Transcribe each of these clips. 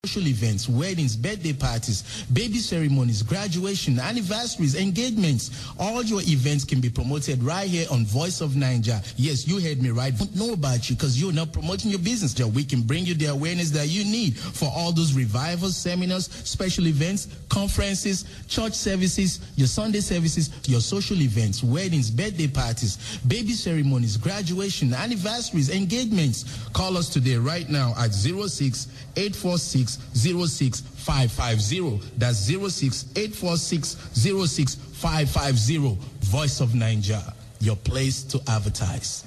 social events, weddings, birthday parties, baby ceremonies, graduation, anniversaries, engagements. All your events can be promoted right here on Voice of Niger. Yes, you heard me right. I don't know about you because you're not promoting your business. We can bring you the awareness that you need for all those revivals, seminars, special events, conferences, church services, your Sunday services, your social events, weddings, birthday parties, baby ceremonies, graduation, anniversaries, engagements. Call us today right now at 06-846-06550. That's 06-846-06550. Voice of Niger, your place to advertise.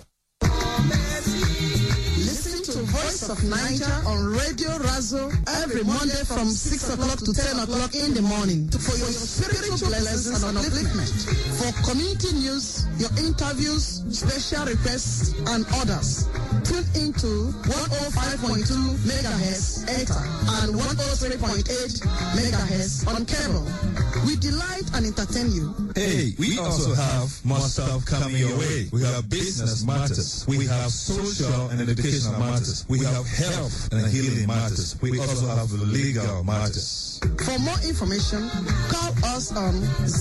Listen to Voice of Niger on Radio Razo every Monday from 6 o'clock to 10 o'clock in the morning for your spiritual lessons and upliftment. For community news, your interviews, special requests, and others. Tune into 105.2 megahertz ETA and 103.8 megahertz on cable. We delight and entertain you. Hey, we also have more stuff coming your way. We have business matters. We have social and educational matters. We have health and healing matters. We also have legal matters. For more information, call us on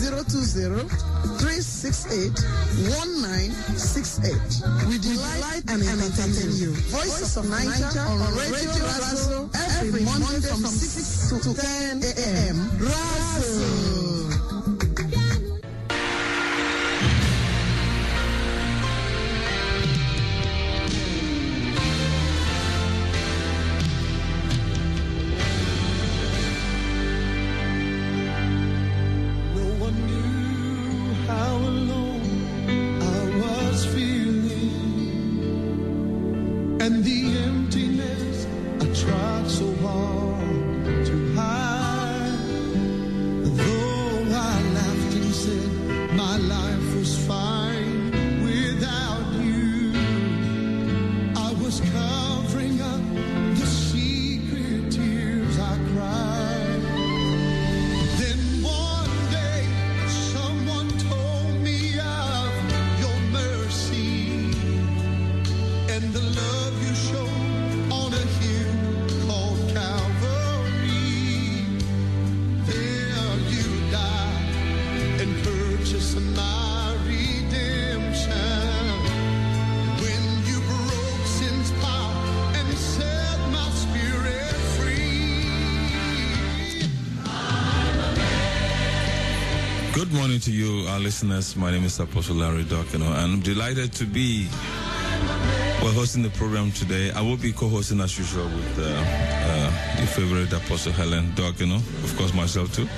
020-368-1968. We delight and entertain you. Voice of Niger on Radio Razo every Monday from 6 to 10 a.m. Razo. Good morning to you, our listeners. My name is Apostle Larry Dokino, and I'm delighted to be hosting the program today. I will be co-hosting as usual with your favorite Apostle Helen Dokino, of course myself too.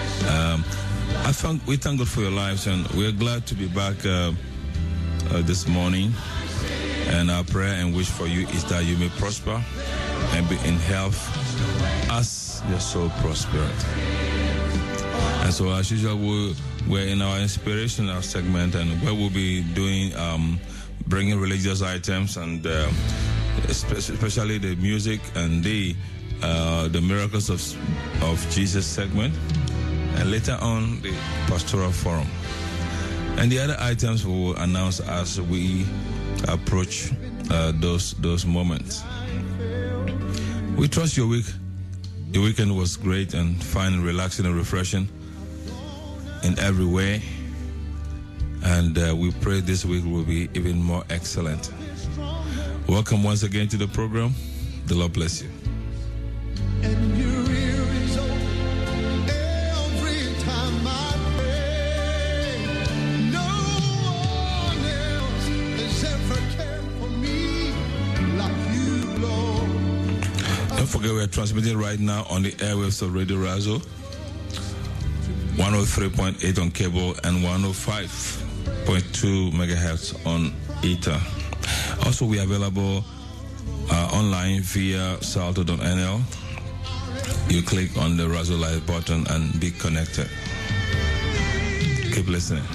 We thank God for your lives, and we're glad to be back this morning. And our prayer and wish for you is that you may prosper and be in health as your soul prospereth. And so, as usual, we're in our inspirational segment, and where we'll be doing, bringing religious items, and especially the music and the miracles of Jesus segment, and later on the pastoral forum. And the other items we will announce as we approach those moments. We trust your weekend was great and fine and relaxing and refreshing in every way, and we pray this week will be even more excellent. Welcome once again to the program. The Lord bless you. And your ear is open every time I pray. No one else has ever cared for me like you, Lord. Don't forget, we are transmitting right now on the airwaves of Radio Razo, 103.8 on cable and 105.2 megahertz on ETA. Also, we are available online via salto.nl. You click on the Razo Live button and be connected. Keep listening.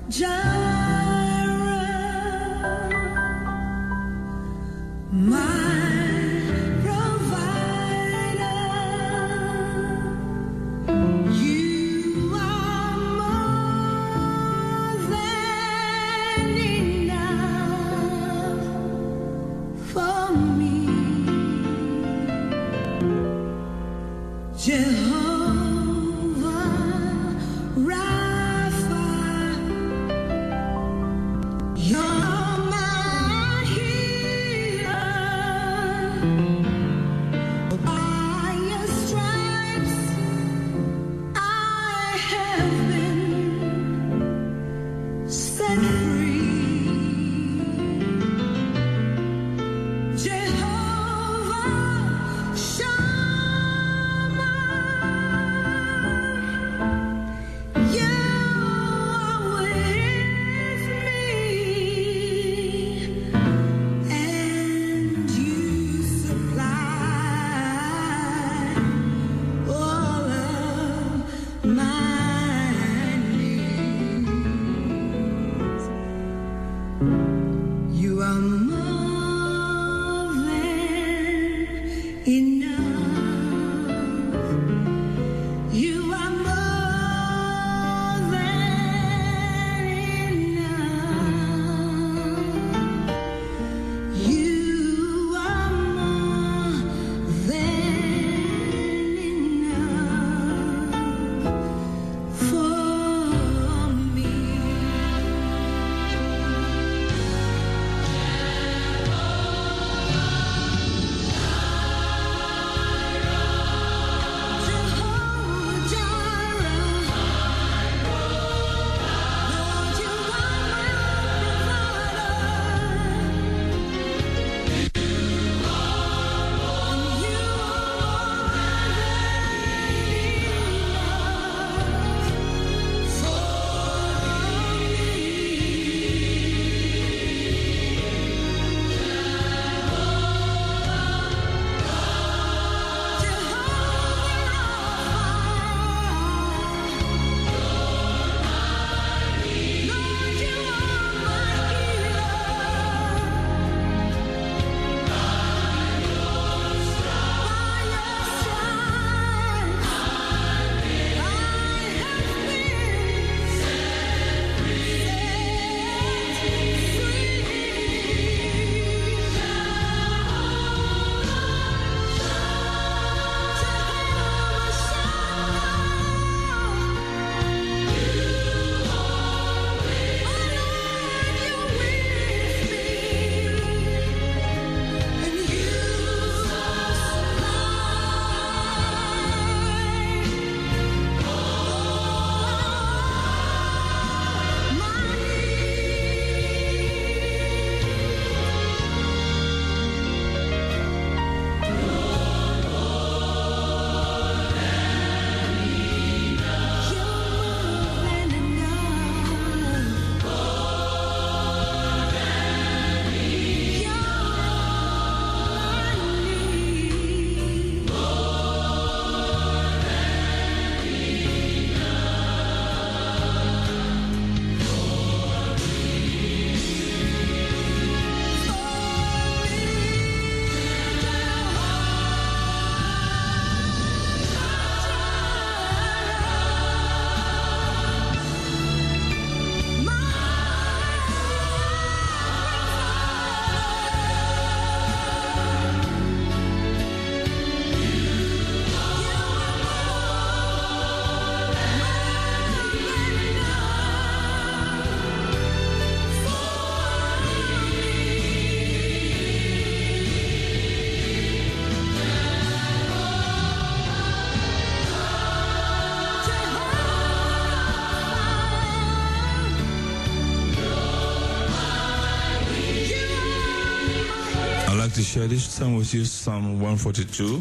To share this psalm with you, Psalm 142.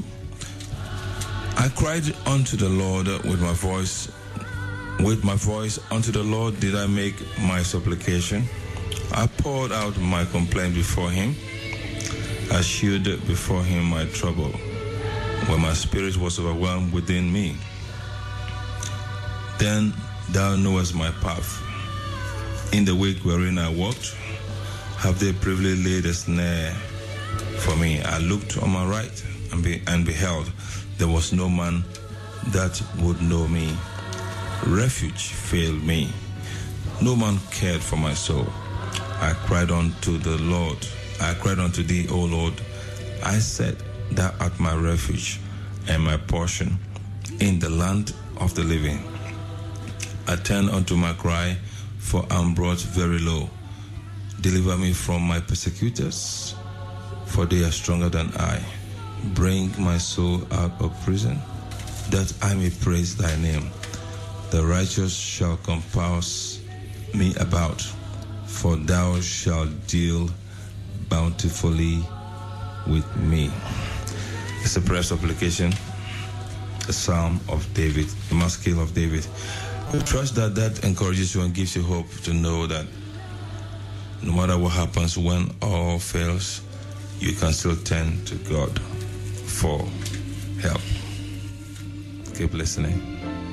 I cried unto the Lord with my voice. With my voice unto the Lord did I make my supplication. I poured out my complaint before him. I shewed before him my trouble, when my spirit was overwhelmed within me. Then thou knowest my path. In the week wherein I walked, have they privily laid a snare for me? I looked on my right and beheld, there was no man that would know me. Refuge failed me. No man cared for my soul. I cried unto the Lord. I cried unto thee, O Lord. I said, thou art my refuge and my portion in the land of the living. I turned unto my cry, for I am brought very low. Deliver me from my persecutors, for they are stronger than I. Bring my soul out of prison, that I may praise thy name. The righteous shall compass me about, for thou shalt deal bountifully with me. It's a prayer supplication, a psalm of David, the Maskil of David. I trust that encourages you and gives you hope to know that no matter what happens, when all fails, you can still turn to God for help. Keep listening.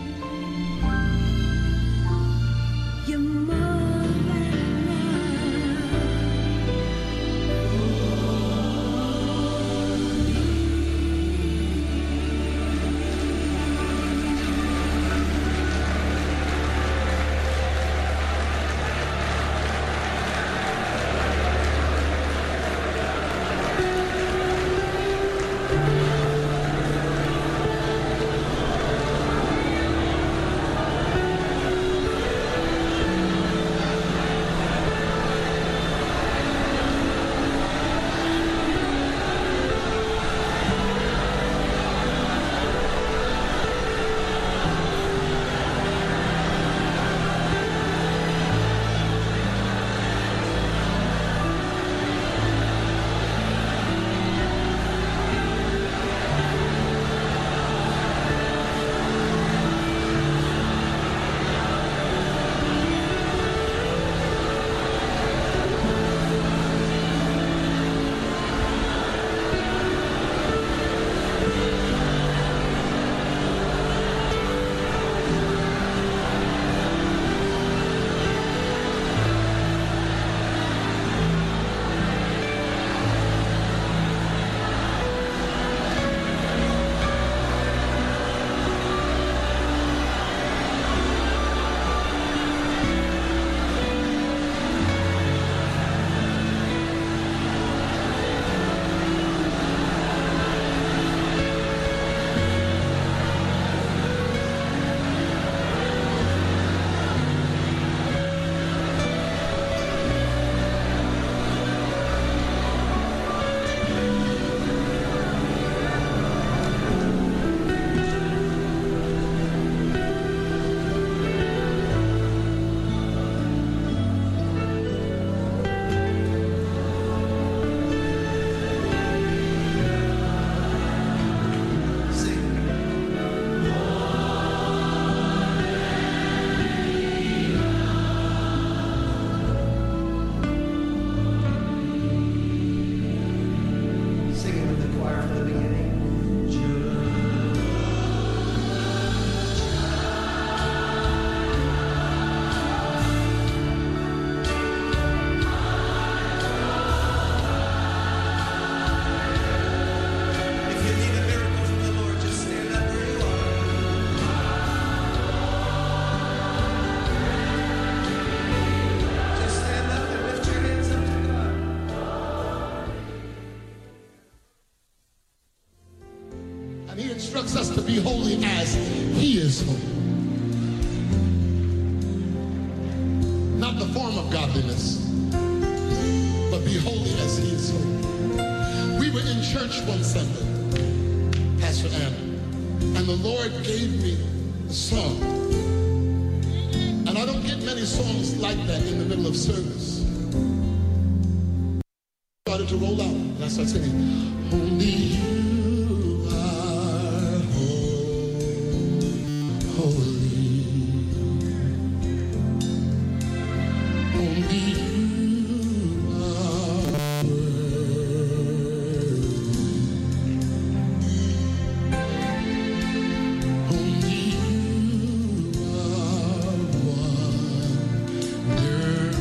Instructs us to be holy as he is holy. Not the form of godliness, but be holy as he is holy. We were in church one Sunday, Pastor Anna, and the Lord gave me a song. And I don't get many songs like that in the middle of service. I started to roll out, and I started singing, only you. Only you are wonderful.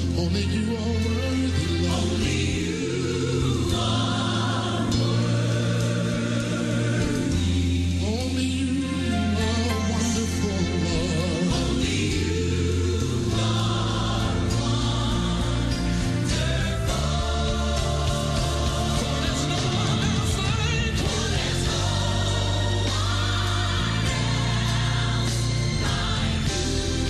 Only you are worthy, Lord. Only you are worthy. Only you are wonderful, Lord. Only you are wonderful. For there's no one else like you. For there's no one else like you.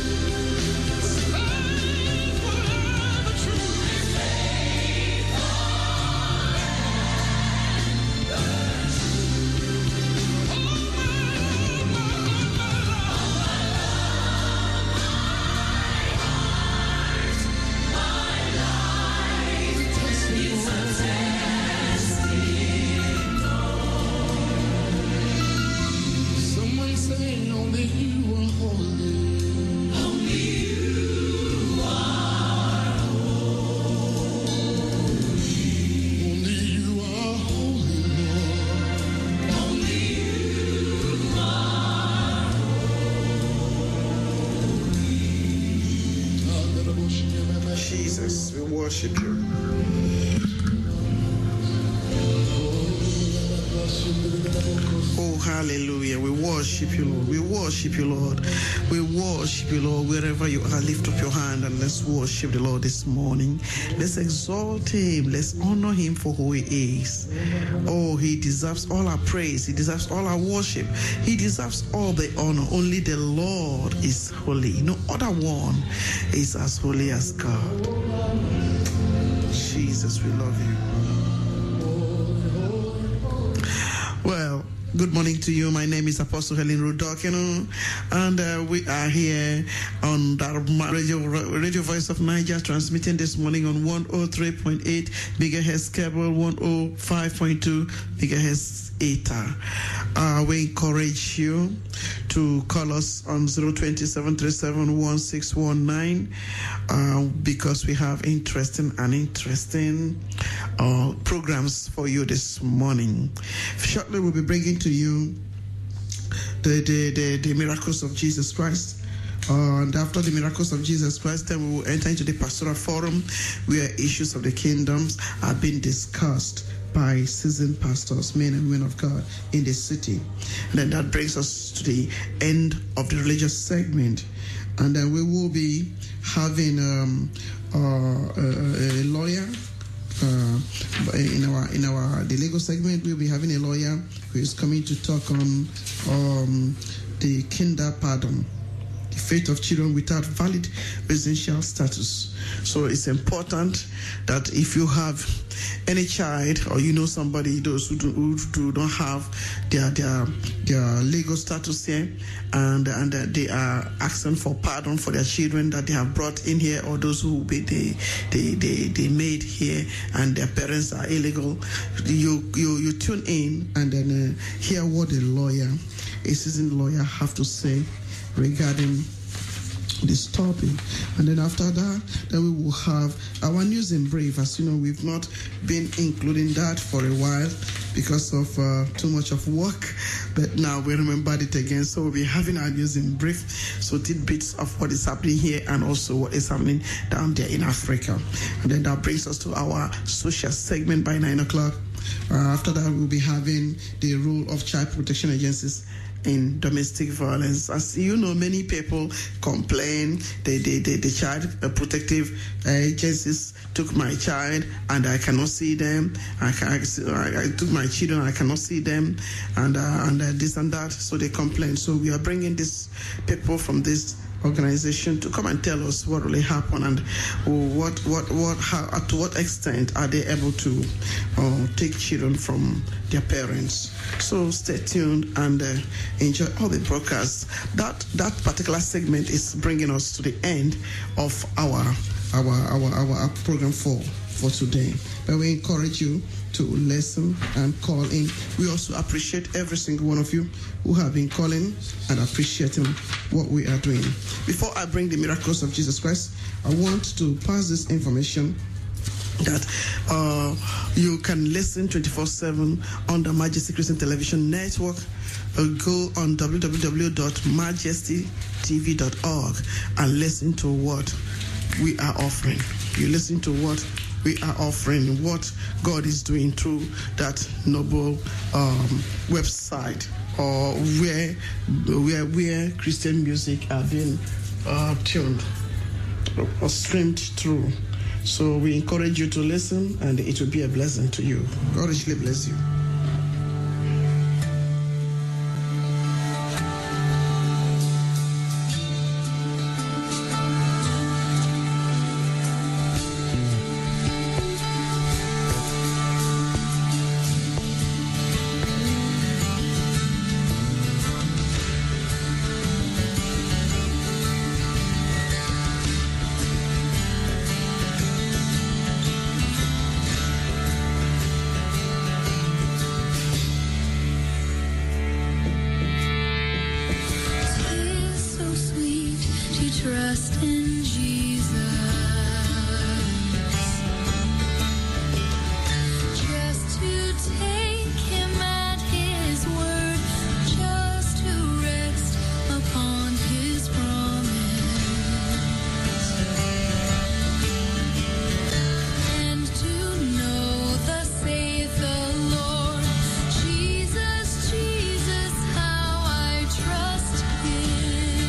Someone say only you are holy. Only you are holy. Only you are holy, Lord. Only you are holy. Jesus, we worship you. Oh, hallelujah. We worship you, Lord. We worship you, Lord. We worship you, Lord. Wherever you are, lift up your hand and let's worship the Lord this morning. Let's exalt him. Let's honor him for who he is. Oh, he deserves all our praise. He deserves all our worship. He deserves all the honor. Only the Lord is holy. No other one is as holy as God. Jesus, we love you. Well, good morning to you. My name is Apostle Helen Rudokino, and we are here on the Radio Voice of Niger, transmitting this morning on 103.8 megahertz cable, 105.2 megahertz ether. We encourage you to call us on 027371619 because we have interesting programs for you this morning. Shortly, we'll be bringing to you the miracles of Jesus Christ. And after the miracles of Jesus Christ, then we will enter into the pastoral forum where issues of the kingdoms are being discussed by seasoned pastors, men and women of God in the city. And then that brings us to the end of the religious segment. And then we will be having a lawyer. In the legal segment, we'll be having a lawyer who is coming to talk on the kinder pardon, the fate of children without valid residential status. So it's important that if you have any child or you know somebody, those who don't have their legal status here, and they are asking for pardon for their children that they have brought in here, or those who they made here and their parents are illegal, you tune in and then hear what a seasoned lawyer have to say regarding this topic. And then after that, then we will have our news in brief. As you know, we've not been including that for a while because of too much of work, but now we remembered it again. So we'll be having our news in brief, so tidbits of what is happening here and also what is happening down there in Africa. And then that brings us to our social segment by 9 o'clock. After that, we'll be having the role of child protection agencies in domestic violence. As you know, many people complain the child protective agencies took my child and I cannot see them. I took my children, I cannot see them, and this and that. So they complain. So we are bringing these people from this organization to come and tell us what really happened and to what extent are they able to take children from their parents. So stay tuned and enjoy all the broadcasts. That particular segment is bringing us to the end of our program for today. But we encourage you to listen and call in. We also appreciate every single one of you who have been calling and appreciating what we are doing. Before I bring the miracles of Jesus Christ, I want to pass this information that you can listen 24/7 on the Majesty Christian Television Network. Go on www.majestytv.org and listen to what we are offering. you listen to what we are offering, what God is doing through that noble website, or where Christian music are being tuned or streamed through. So we encourage you to listen, and it will be a blessing to you. God richly bless you. Trust in Jesus, just to take him at his word, just to rest upon his promise, and to know thus saith the Lord, Jesus, Jesus, how I trust him.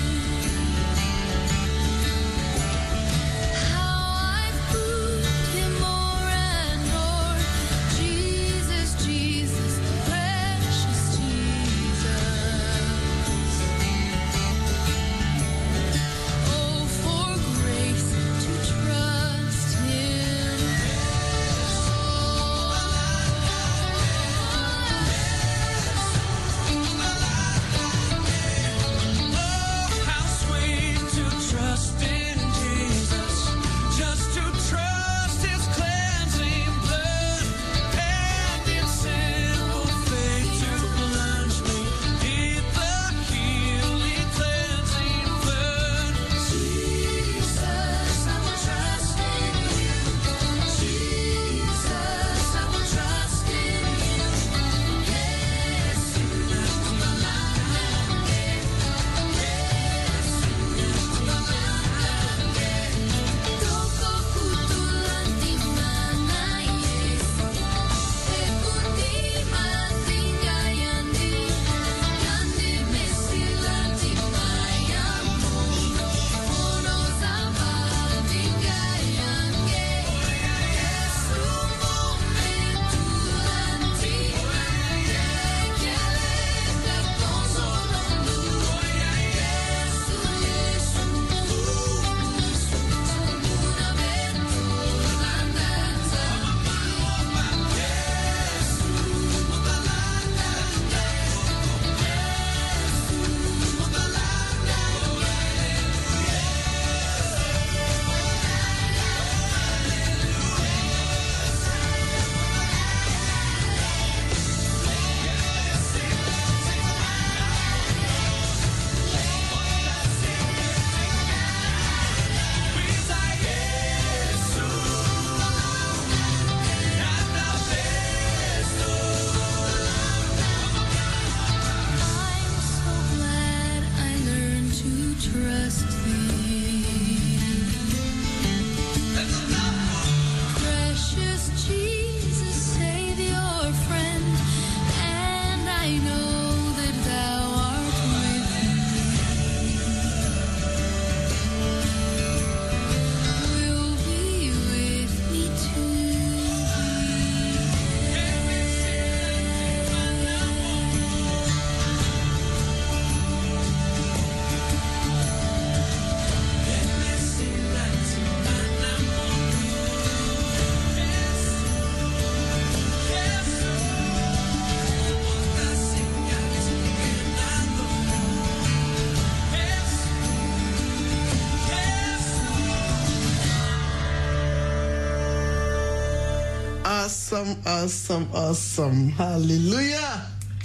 Awesome. Hallelujah.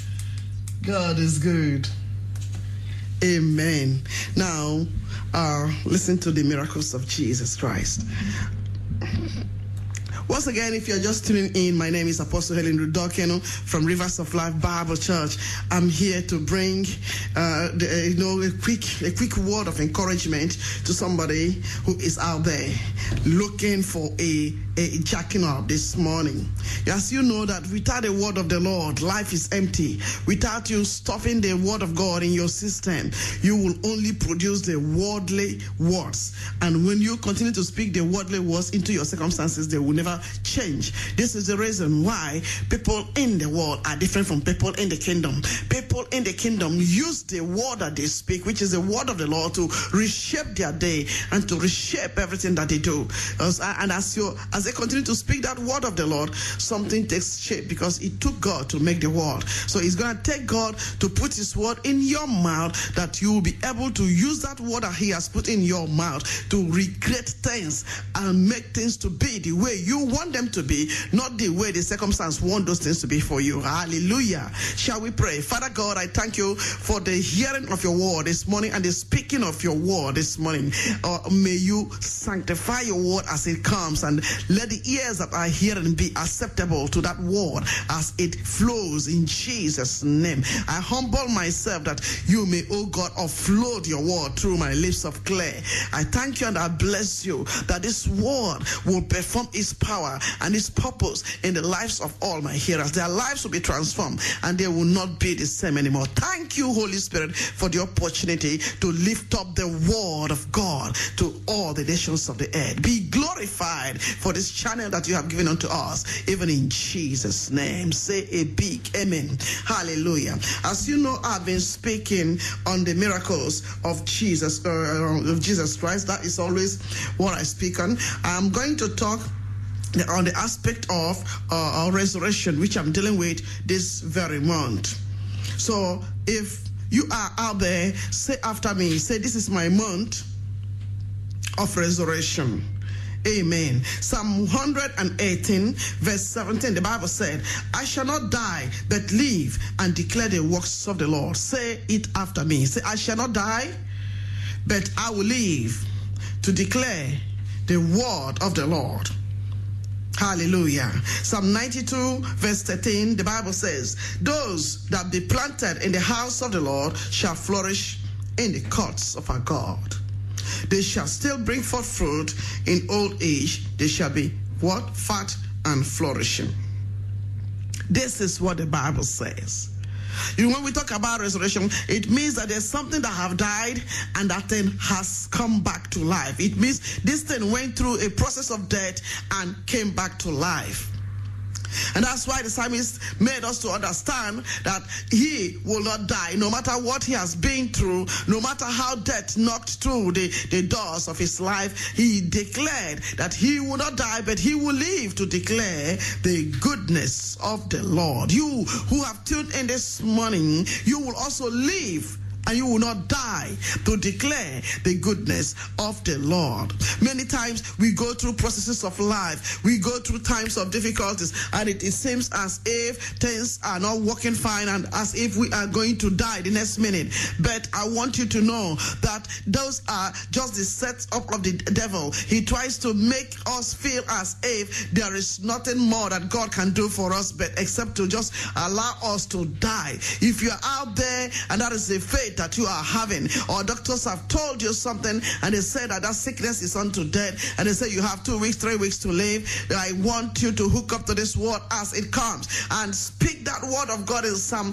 God is good. Amen. Now, listen to the miracles of Jesus Christ. Once again, if you're just tuning in, my name is Apostle Helen Rudokeno from Rivers of Life Bible Church. I'm here to bring a quick word of encouragement to somebody who is out there looking for a jacking up this morning. As you know that without the word of the Lord, life is empty. Without you stuffing the word of God in your system, you will only produce the worldly words. And when you continue to speak the worldly words into your circumstances, they will never change. This is the reason why people in the world are different from people in the kingdom. People in the kingdom use the word that they speak, which is the word of the Lord, to reshape their day and to reshape everything that they do. And as they continue to speak that word of the Lord, something takes shape, because it took God to make the world. So it's going to take God to put his word in your mouth, that you will be able to use that word that he has put in your mouth to recreate things and make things to be the way you want them to be, not the way the circumstance want those things to be for you. Hallelujah. Shall we pray? Father God, I thank you for the hearing of your word this morning and the speaking of your word this morning. May you sanctify your word as it comes, and let the ears that are hearing be acceptable to that word as it flows in Jesus' name. I humble myself that you may, oh God, offload your word through my lips of clay. I thank you and I bless you that this word will perform its power and its purpose in the lives of all my hearers. Their lives will be transformed and they will not be the same anymore. Thank you, Holy Spirit, for the opportunity to lift up the word of God to all the nations of the earth. Be glorified for this channel that you have given unto us, even in Jesus' name. Say a big amen. Hallelujah. As you know, I've been speaking on the miracles of Jesus Christ. That is always what I speak on. I'm going to talk on the aspect of resurrection, which I'm dealing with this very month. So if you are out there, say after me, say, this is my month of resurrection. Amen. Psalm 118 verse 17, the Bible said, I shall not die, but live and declare the works of the Lord. Say it after me. Say, I shall not die, but I will live to declare the word of the Lord. Hallelujah. Psalm 92 verse 13, the Bible says, those that be planted in the house of the Lord shall flourish in the courts of our God. They shall still bring forth fruit in old age. They shall be what? Fat and flourishing. This is what the Bible says. You know, when we talk about resurrection, it means that there's something that have died and that thing has come back to life. It means this thing went through a process of death and came back to life. And that's why the psalmist made us to understand that he will not die, no matter what he has been through, no matter how death knocked through the doors of his life. He declared that he will not die, but he will live to declare the goodness of the Lord. You who have tuned in this morning, you will also live and you will not die to declare the goodness of the Lord. Many times we go through processes of life. We go through times of difficulties, and it seems as if things are not working fine and as if we are going to die the next minute. But I want you to know that those are just the set up of the devil. He tries to make us feel as if there is nothing more that God can do for us, but except to just allow us to die. If you're out there and that is the fate that you are having, or doctors have told you something and they say that sickness is unto death, and they say you have 2 weeks, 3 weeks to live, I want you to hook up to this word as it comes and speak that word of God in Psalm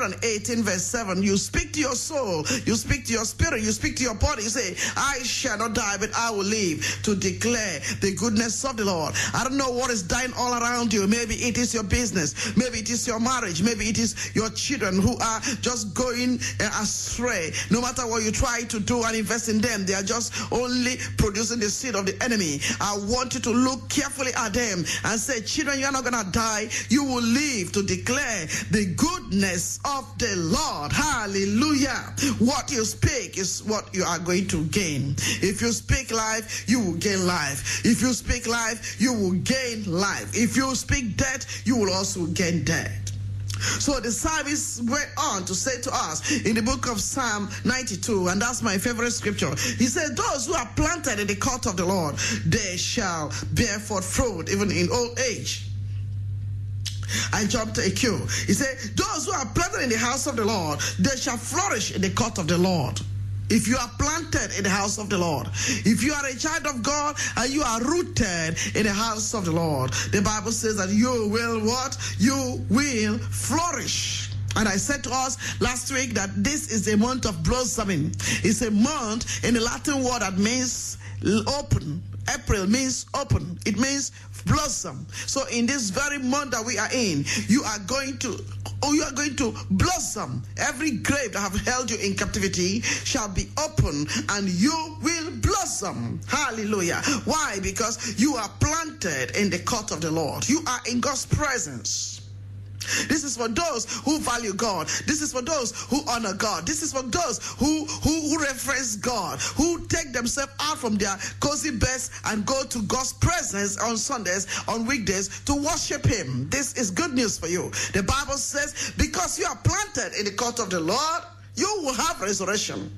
118 verse 7. You speak to your soul, you speak to your spirit, you speak to your body. You say, I shall not die, but I will live to declare the goodness of the Lord. I don't know what is dying all around you. Maybe it is your business, maybe it is your marriage, maybe it is your children who are just going astray. No matter what you try to do and invest in them, they are just only producing the seed of the enemy. I want you to look carefully at them and say, children, you are not going to die. You will live to declare the goodness of the Lord. Hallelujah. What you speak is what you are going to gain. If you speak life, you will gain life. If you speak life, you will gain life. If you speak death, you will also gain death. So the psalmist went on to say to us in the book of Psalm 92, and that's my favorite scripture. He said, those who are planted in the court of the Lord, they shall bear forth fruit even in old age. I jumped a queue. He said, those who are planted in the house of the Lord, they shall flourish in the court of the Lord. If you are planted in the house of the Lord, if you are a child of God and you are rooted in the house of the Lord, the Bible says that you will what? You will flourish. And I said to us last week that this is a month of blossoming. It's a month in the Latin word that means open. April means open. It means blossom. So in this very month that we are in, you are going to blossom. Every grave that have held you in captivity shall be open and you will blossom. Hallelujah. Why? Because you are planted in the court of the Lord. You are in God's presence. This is for those who value God. This is for those who honor God. This is for those who reference God, who take themselves out from their cozy beds and go to God's presence on Sundays, on weekdays to worship Him. This is good news for you. The Bible says, because you are planted in the court of the Lord, you will have resurrection.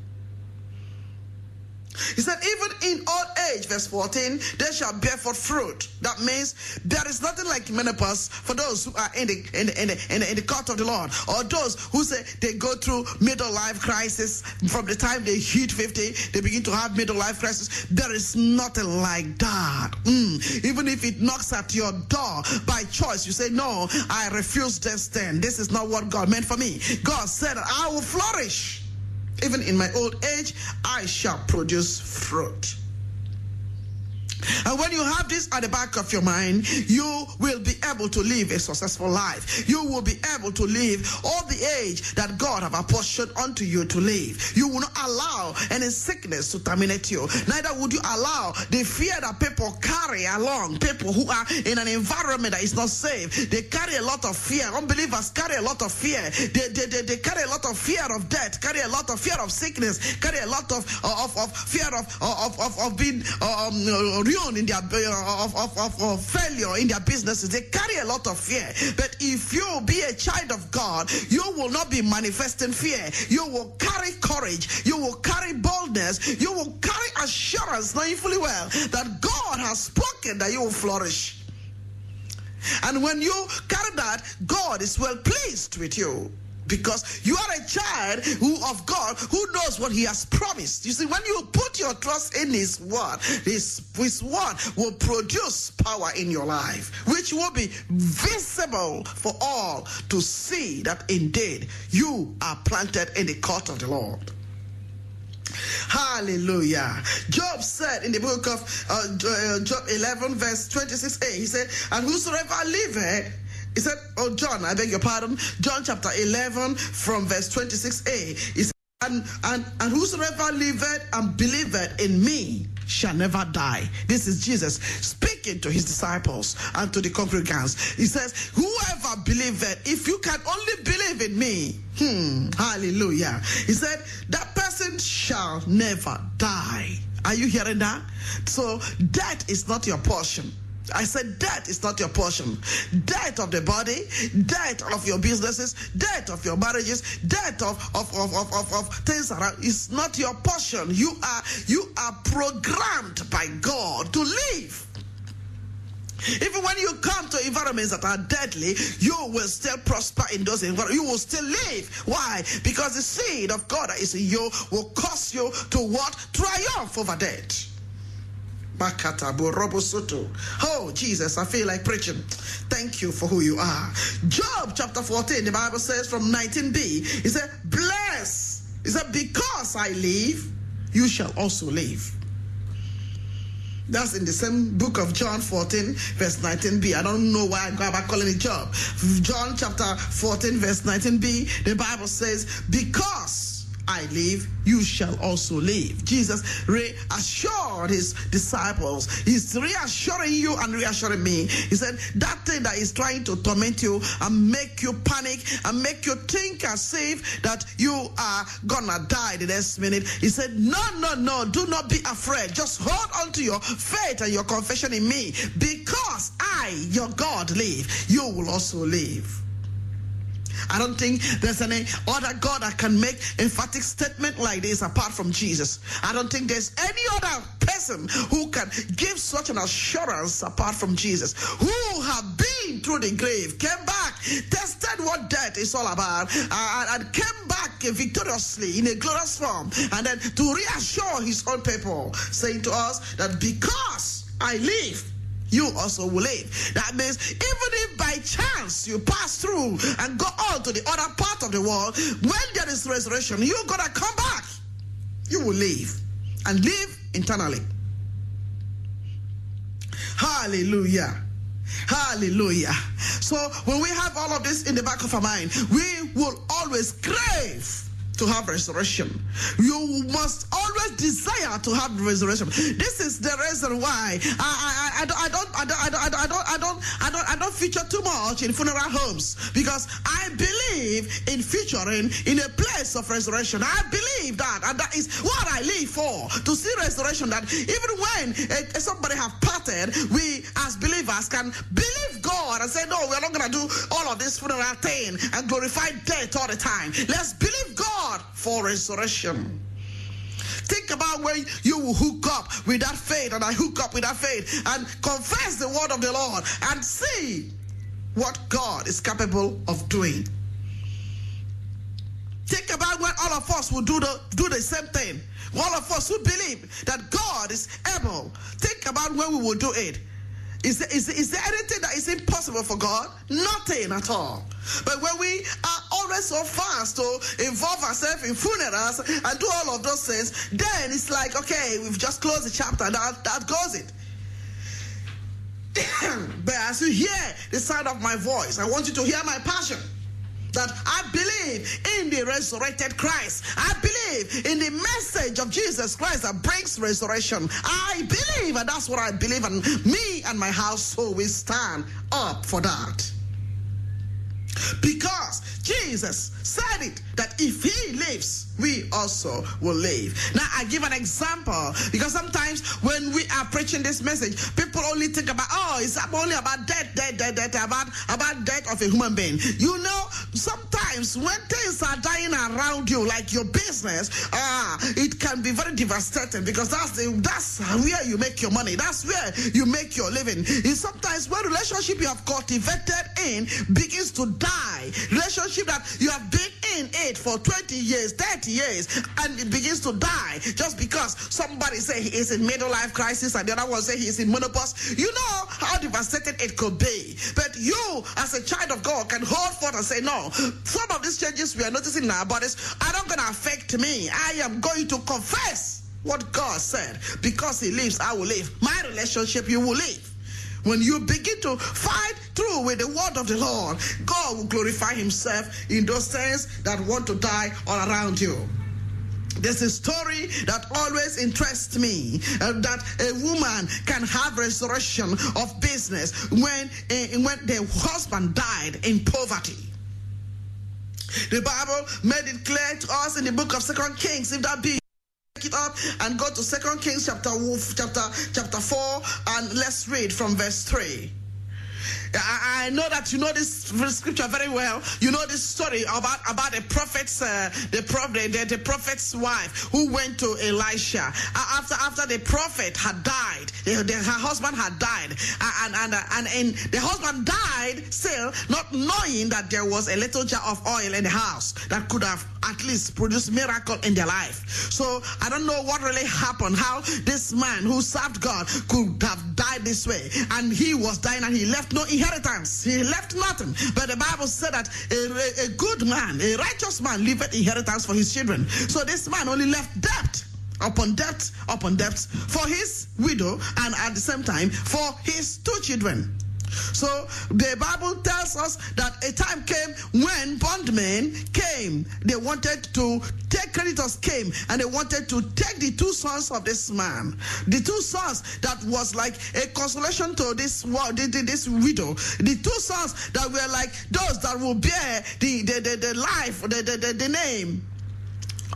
He said, even in old age, verse 14, they shall bear forth fruit. That means there is nothing like menopause for those who are in the court of the Lord, or those who say they go through middle life crisis. From the time they hit 50, they begin to have middle life crisis. There is nothing like that. Even if it knocks at your door by choice, you say, no, I refuse this then. This is not what God meant for me. God said, I will flourish. Even in my old age, I shall produce fruit. And when you have this at the back of your mind, you will be able to live a successful life. You will be able to live all the age that God have apportioned unto you to live. You will not allow any sickness to terminate you. Neither would you allow the fear that people carry along. People who are in an environment that is not safe, they carry a lot of fear. Unbelievers carry a lot of fear. They carry a lot of fear of death, carry a lot of fear of sickness, carry a lot of fear of being in their of failure in their businesses. They carry a lot of fear. But if you be a child of God, you will not be manifesting fear. You will carry courage. You will carry boldness. You will carry assurance, knowing fully well that God has spoken that you will flourish. And when you carry that, God is well pleased with you. Because you are a child of God who knows what He has promised. You see, when you put your trust in His word, His word will produce power in your life, which will be visible for all to see that indeed you are planted in the court of the Lord. Hallelujah. Job said in the book of Job 11 verse 26a, he said, and whosoever liveth, he said, oh John, I beg your pardon, John chapter 11 from verse 26a, he said, and whosoever liveth and believeth in me shall never die. This is Jesus speaking to His disciples and to the congregants. He says, whoever believeth, if you can only believe in me, hallelujah. He said, that person shall never die. Are you hearing that? So death is not your portion. I said death is not your portion. Death of the body, death of your businesses, death of your marriages, death of things around is not your portion. You are programmed by God to live. Even when you come to environments that are deadly, you will still prosper in those environments. You will still live. Why? Because the seed of God that is in you will cause you to what? Triumph over death. Oh, Jesus, I feel like preaching. Thank you for who you are. Job chapter 14, the Bible says from 19b, he said, bless. He said, because I live, you shall also live. That's in the same book of John 14, verse 19b. I don't know why I go about calling it Job. John chapter 14, verse 19b, the Bible says, because I live, you shall also live. Jesus reassured His disciples. He's reassuring you and reassuring me. He said, that thing that is trying to torment you and make you panic and make you think as if that you are gonna die the next minute. He said, no, do not be afraid. Just hold on to your faith and your confession in me. Because I, your God, live, you will also live. I don't think there's any other God that can make emphatic statement like this apart from Jesus. I don't think there's any other person who can give such an assurance apart from Jesus, who have been through the grave, came back, tested what death is all about, and came back victoriously in a glorious form, and then to reassure his own people, saying to us that because I live, you also will live. That means even if by chance you pass through and go on to the other part of the world, when there is resurrection, you're going to come back. You will live and live eternally. Hallelujah. Hallelujah. So when we have all of this in the back of our mind, we will always crave to have resurrection. You must always desire to have resurrection. This is the reason why I don't feature too much in funeral homes, because I believe in featuring in a place of resurrection. I believe that, and that is what I live for, to see resurrection. That even when somebody have parted, we as believers can believe God and say, no, we're not going to do all of this funeral thing and glorify death all the time. Let's believe God for resurrection. Think about when you will hook up with that faith, and I hook up with that faith, and confess the word of the Lord and see what God is capable of doing. Think about when all of us will do the same thing. All of us who believe that God is able. Think about when we will do it. Is there anything that is impossible for God? Nothing at all. But when we are always so fast to involve ourselves in funerals and do all of those things, then it's like, okay, we've just closed the chapter, and that goes it. But as you hear the sound of my voice, I want you to hear my passion. That I believe in the resurrected Christ. I believe in the message of Jesus Christ that brings resurrection. I believe, and that's what I believe, and me and my household will stand up for that. Because Jesus said it, that if he lives, we also will live. Now, I give an example, because sometimes when we are preaching this message, people only think about, oh, it's only about death, about death of a human being. You know, sometimes when things are dying around you, like your business, it can be very devastating, because that's where you make your money. That's where you make your living. It's sometimes when relationship you have cultivated in begins to die, relationship that you have been in it for 20 years, 30 years, and it begins to die just because somebody say he is in middle life crisis and the other one say he is in menopause. You know how devastating it could be. But you, as a child of God, can hold forth and say, no, some of these changes we are noticing in our bodies are not going to affect me. I am going to confess what God said. Because he lives, I will live. My relationship, you will live. When you begin to fight through with the word of the Lord, God will glorify himself in those things that want to die all around you. There's a story that always interests me, that a woman can have resurrection of business when the husband died in poverty. The Bible made it clear to us in the book of 2 Kings, if that be it up and go to 2 Kings chapter 4, and let's read from verse 3. I know that you know this scripture very well. You know this story about the prophet's wife who went to Elisha after the prophet had died. Her husband had died, and the husband died still not knowing that there was a little jar of oil in the house that could have at least produced miracle in their life. So I don't know what really happened, how this man who served God could have died this way, and he was dying and he left no inheritance. He left nothing. But the Bible said that a good man, a righteous man, leaveth inheritance for his children. So this man only left debt upon debt upon debt for his widow, and at the same time for his 2 children. So the Bible tells us that a time came when bondmen came. They wanted to take, creditors came, and they wanted to take the 2 sons of this man. The 2 sons that was like a consolation to this widow. The 2 sons that were like those that will bear the life, the name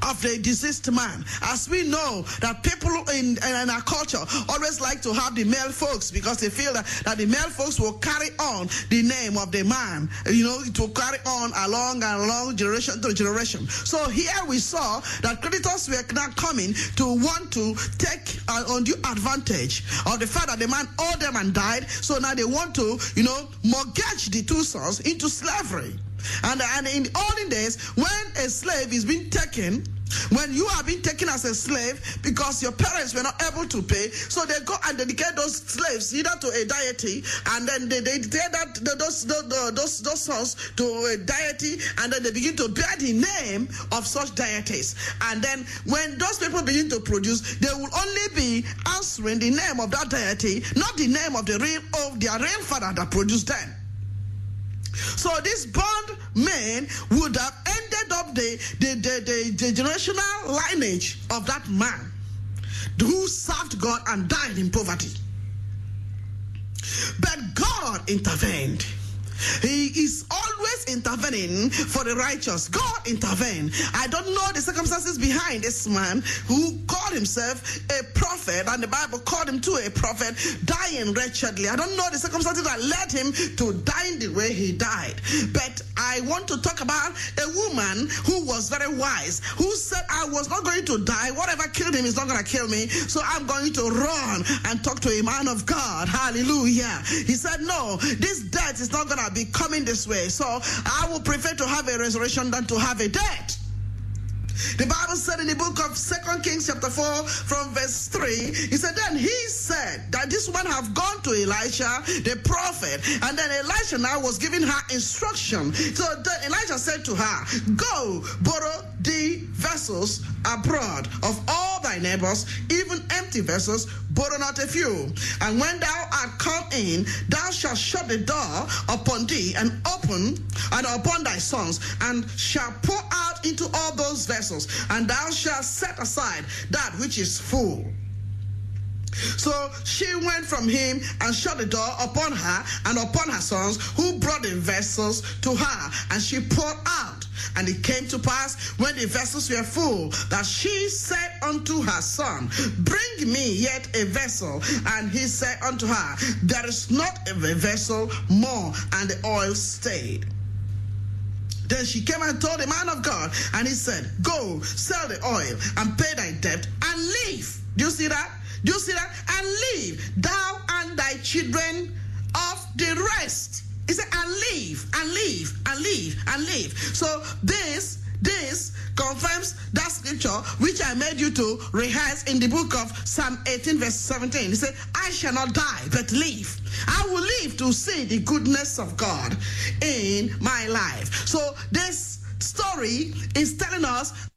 of the deceased man. As we know that people in our culture always like to have the male folks because they feel that the male folks will carry on the name of the man. You know, it will carry on along and along, generation to generation. So here we saw that creditors were now coming to want to take undue advantage of the fact that the man owed them and died. So now they want to, mortgage the two sons into slavery. And in the olden days, when a slave is being taken, when you are being taken as a slave because your parents were not able to pay, so they go and dedicate those slaves either to a deity, and then they dedicate those sons to a deity, and then they begin to bear the name of such deities. And then when those people begin to produce, they will only be answering the name of that deity, not the name of their real father that produced them. So this bond man would have ended up the generational lineage of that man who served God and died in poverty. But God intervened. He is always intervening for the righteous. God intervened. I don't know the circumstances behind this man who called himself a prophet, and the Bible called him to a prophet, dying wretchedly. I don't know the circumstances that led him to die in the way he died. But I want to talk about a woman who was very wise, who said, I was not going to die. Whatever killed him is not going to kill me. So I'm going to run and talk to a man of God. Hallelujah. He said, no, this death is not going to be coming this way. So I would prefer to have a resurrection than to have a death. The Bible said in the book of 2 Kings chapter 4 from verse 3, he said, then he said that this woman have gone to Elisha, the prophet, and then Elisha now was giving her instruction. So then Elisha said to her, go borrow the vessels abroad of all thy neighbors, even empty vessels, borrow not a few. And when thou art come in, thou shalt shut the door upon thee and open and upon thy sons, and shalt pour out into all those vessels, and thou shalt set aside that which is full. So she went from him and shut the door upon her and upon her sons, who brought the vessels to her, and she poured out. And it came to pass, when the vessels were full, that she said unto her son, bring me yet a vessel. And he said unto her, there is not a vessel more. And the oil stayed. Then she came and told the man of God, and he said, go, sell the oil, and pay thy debt, and leave. Do you see that? Do you see that? And leave, thou and thy children of the rest. He said, and leave, and leave, and leave, and leave. So this confirms that scripture which I made you to rehearse in the book of Psalm 18 verse 17. He said, I shall not die, but live. I will live to see the goodness of God in my life. So this story is telling us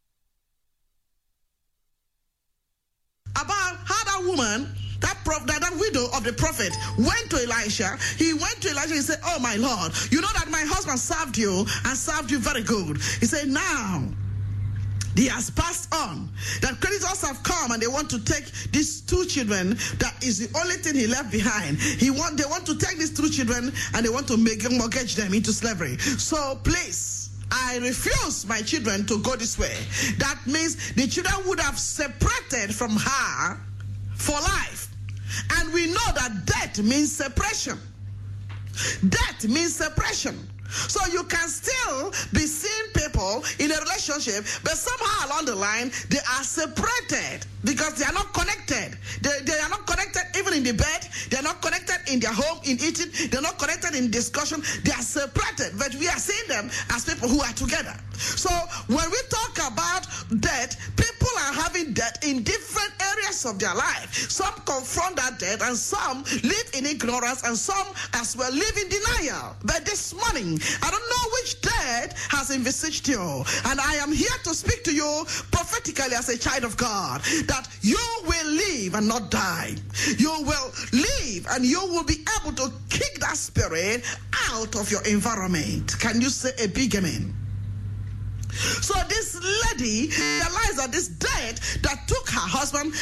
about how that woman, that widow of the prophet, went to Elisha. He went to Elisha and said, oh my Lord, you know that my husband served you and served you very good. He said, now he has passed on, that creditors have come and they want to take these two children. That is the only thing he left behind. They want to take these two children and they want to mortgage them into slavery. So please, I refuse my children to go this way. That means the children would have separated from her for life. And we know that death means separation. Death means separation. So you can still be seeing people in a relationship, but somehow along the line, they are separated because they are not connected. They are not connected even in the bed. They are not connected in their home, in eating. They are not connected in discussion. They are separated, but we are seeing them as people who are together. So when we talk about death, people are having death in different areas of their life. Some confront that death, and some live in ignorance, and some as well live in denial. But this morning, I don't know which death has envisaged you, and I am here to speak to you prophetically as a child of God, that you will live and not die. You will live and you will be able to kick that spirit out of your environment. Can you say a big amen? So this lady realized that this death that took her husband have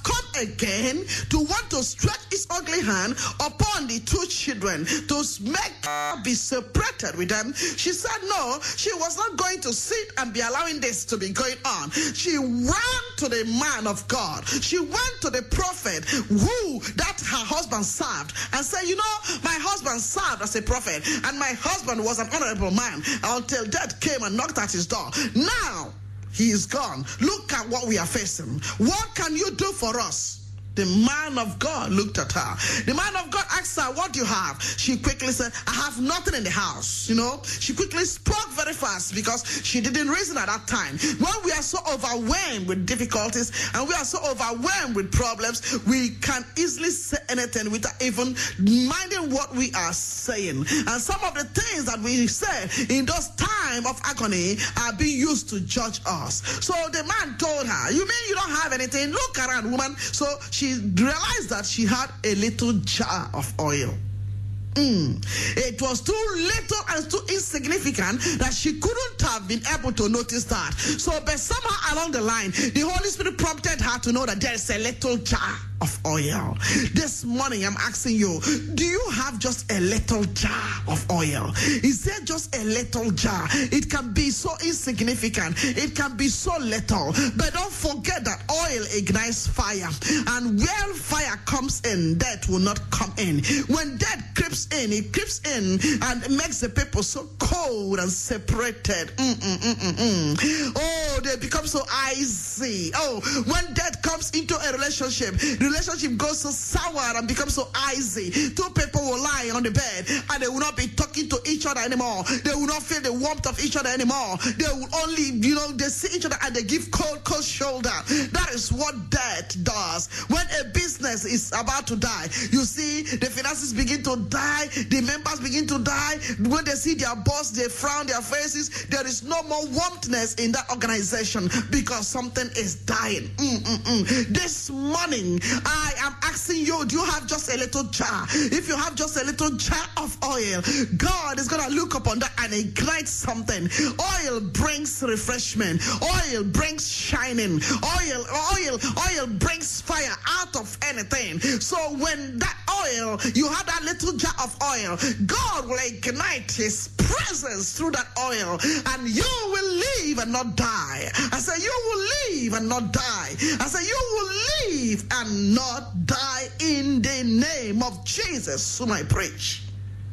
come again to want to stretch his ugly hand upon the two children to make her be separated with them. She said no, she was not going to sit and be allowing this to be going on. She ran to the man of God. She went to the prophet who that her husband served and said, you know, my husband served as a prophet and my husband was an honorable man until death came and knocked at his door. Now he is gone. Look at what we are facing. What can you do for us? The man of God looked at her. The man of God asked her, what do you have? She quickly said, I have nothing in the house. You know, she quickly spoke very fast because she didn't reason at that time. When we are so overwhelmed with difficulties and we are so overwhelmed with problems, we can easily say anything without even minding what we are saying. And some of the things that we say in those times of agony are being used to judge us. So the man told her, you mean you don't have anything? Look around, woman. So she realized that she had a little jar of oil. It was too little and too insignificant that she couldn't have been able to notice that. So, but somehow along the line, the Holy Spirit prompted her to know that there is a little jar of oil. This morning, I'm asking you, do you have just a little jar of oil? Is there just a little jar? It can be so insignificant. It can be so little. But don't forget that oil ignites fire. And where fire comes in, death will not come in. When death creeps in, it creeps in and makes the people so cold and separated. Oh, they become so icy. Oh, when death comes into a relationship, the relationship goes so sour and becomes so icy. Two people will lie on the bed and they will not be talking to each other anymore. They will not feel the warmth of each other anymore. They will only, they see each other and they give cold shoulder. That is what death does. When a business is about to die, you see the finances begin to die, the members begin to die. When they see their boss, they frown their faces. There is no more warmthness in that organization because something is dying. This morning, I am asking you, do you have just a little jar? If you have just a little jar of oil, God is going to look upon that and ignite something. Oil brings refreshment. Oil brings shining. Oil brings fire out of anything. So when that oil, you have that little jar of oil, God will ignite his presence through that oil and you will live and not die. I say you will live and not die. I say you will live and not die in the name of Jesus whom I preach.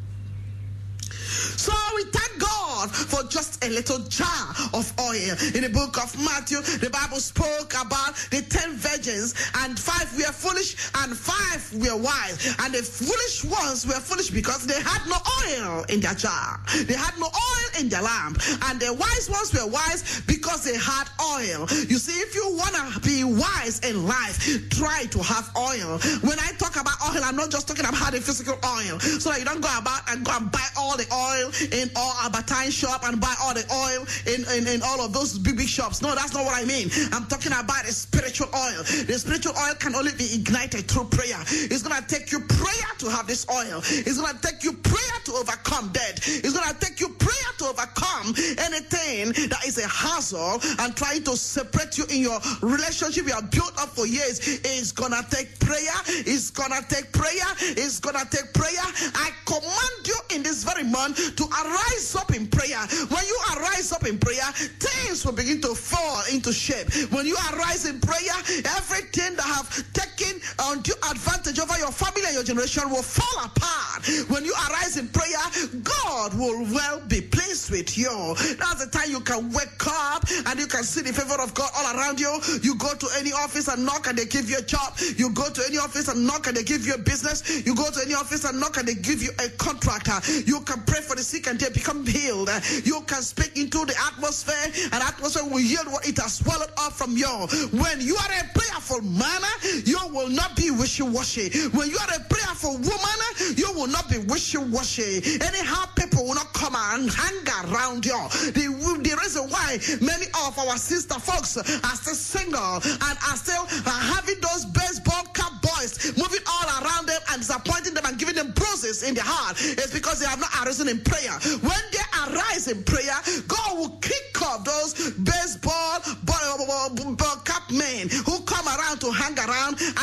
So we thank God for just a little jar of oil. In the book of Matthew, the Bible spoke about the 10 virgins, and 5 were foolish and 5 were wise. And the foolish ones were foolish because they had no oil in their jar. They had no oil in their lamp. And the wise ones were wise because they had oil. You see, if you want to be wise in life, try to have oil. When I talk about oil, I'm not just talking about the physical oil. So that you don't go about and go and buy all the oil in all Albertine shop and buy all the oil in all of those big shops. No, that's not what I mean. I'm talking about a spiritual oil. The spiritual oil can only be ignited through prayer. It's going to take you prayer to have this oil. It's going to take you prayer to overcome death. It's going to take you prayer to overcome anything that is a hassle and trying to separate you in your relationship you have built up for years. It's going to take prayer. It's going to take prayer. It's going to take prayer. I command you in this very month to arise up in prayer. When you arise up in prayer, things will begin to fall into shape. When you arise in prayer, everything that have taken undue advantage over your family and your generation will fall apart. When you arise in prayer, God will well be pleased with you. That's the time you can wake up and you can see the favor of God all around you. You go to any office and knock and they give you a job. You go to any office and knock and they give you a business. You go to any office and knock and they give you a contract. You can pray for the sick and they become healed. You can speak into the atmosphere and the atmosphere will yield what it has swallowed up from you. When you are a prayerful man, you will not be wishy-washy. When you are a prayerful woman, you will not be wishy-washy. Anyhow, people will not come and hang around you. The reason why many of our sister folks are still single and are still having those baseball cap boys moving all around them and disappointing them and giving them bruises in their heart is because they have not arisen in prayer. When they arise in prayer, God will kick off those baseball cap men who come around to hang around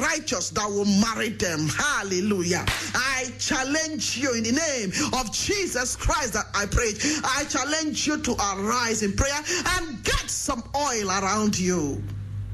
righteous that will marry them. Hallelujah. I challenge you in the name of Jesus Christ that I pray. I challenge you to arise in prayer and get some oil around you.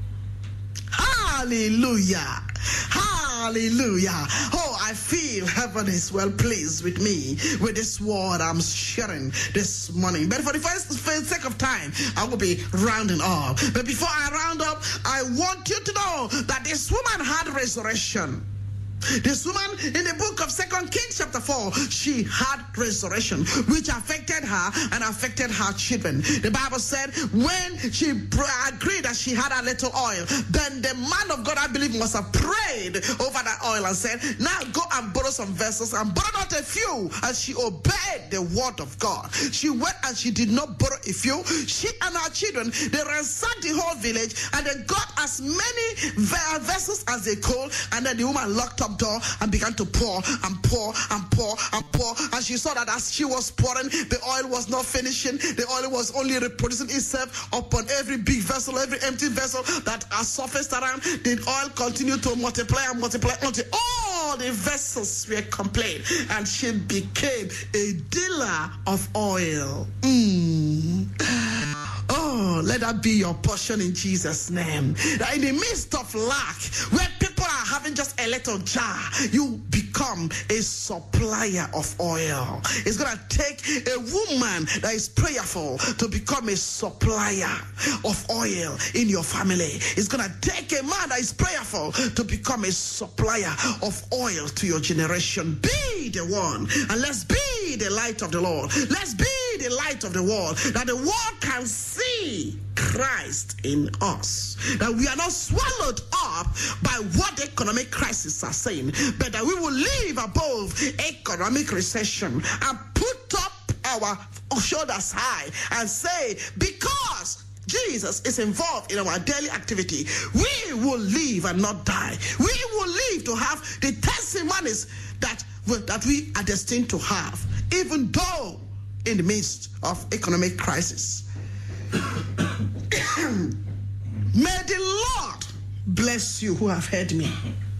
Hallelujah. Hallelujah. Oh, I feel heaven is well pleased with me with this word I'm sharing this morning. But for the sake of time, I will be rounding up. But before I round up, I want you to know that this woman had resurrection. This woman in the book of 2 Kings chapter 4, she had resurrection, which affected her and affected her children. The Bible said when she agreed that she had a little oil, then the man of God, I believe, must have prayed over that oil and said, now go and borrow some vessels, and borrowed not a few, and she obeyed the word of God. She went and she did not borrow a few. She and her children, they ransacked the whole village, and they got as many vessels as they could, and then the woman locked up door and began to pour and pour and pour and pour, and she saw that as she was pouring, the oil was not finishing. The oil was only reproducing itself upon every big vessel, every empty vessel that surfaced around. The oil continued to multiply and multiply until all the vessels were complete, and she became a dealer of oil. Oh, let that be your portion in Jesus' name. That in the midst of lack, where people are having just a little jar, you become a supplier of oil. It's going to take a woman that is prayerful to become a supplier of oil in your family. It's going to take a man that is prayerful to become a supplier of oil to your generation. Be the one, and let's be the light of the Lord. Let's be the light of the world, that the world can see Christ in us, that we are not swallowed up by what the economic crisis are saying, but that we will live above economic recession and put up our shoulders high and say, because Jesus is involved in our daily activity, we will live and not die. We will live to have the testimonies that we are destined to have, even though in the midst of economic crisis. May the Lord bless you who have heard me.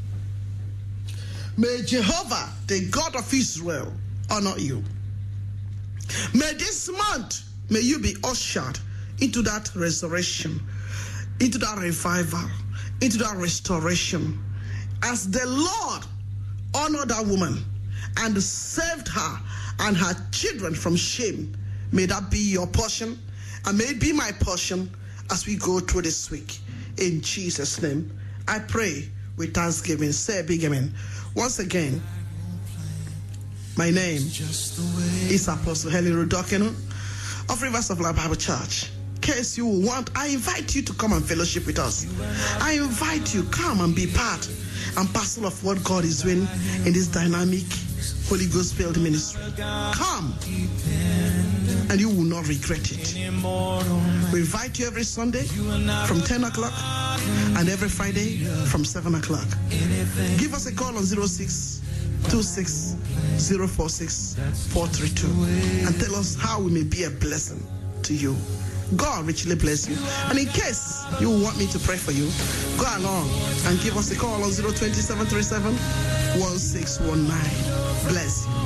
May Jehovah, the God of Israel, honor you. May this month, may you be ushered into that resurrection, into that revival, into that restoration. As the Lord honored that woman and saved her and her children from shame, may that be your portion, and may it be my portion as we go through this week. In Jesus' name, I pray with thanksgiving. Say a big amen. Once again, my name is Apostle Helen Rudokenu of Rivers of Life Bible Church. In case you want, I invite you to come and fellowship with us. I invite you, come and be part and parcel of what God is doing in this dynamic Holy Ghost filled ministry. Come, and you will not regret it. We invite you every Sunday from 10 o'clock and every Friday from 7 o'clock. Give us a call on 0626-046-432 and tell us how we may be a blessing to you. God richly bless you. And in case you want me to pray for you, go along and give us a call on 02737-1619. Bless you.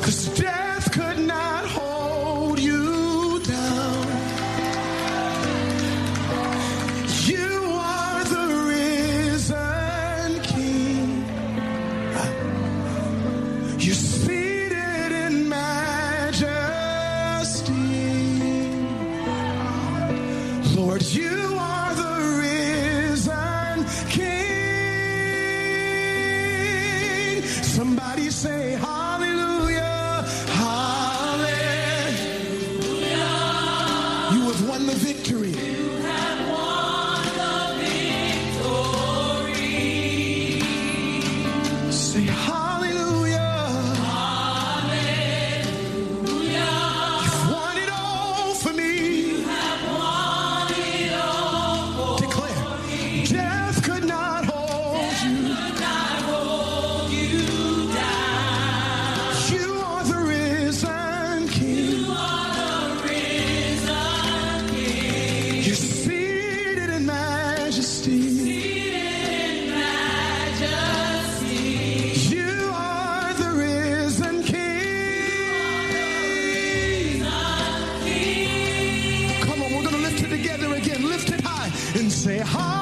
'Cause death could not hold you down. You are the risen King. You're seated in majesty. Lord, you are the risen King. Somebody say hallelujah, hallelujah. You have won the victory. Say hallelujah. You've won it all for me. Declare, death could not hold you. You are the risen King. You're seated in majesty. You are the risen King. Come on, we're going to lift it together again. Lift it high and say, hallelujah.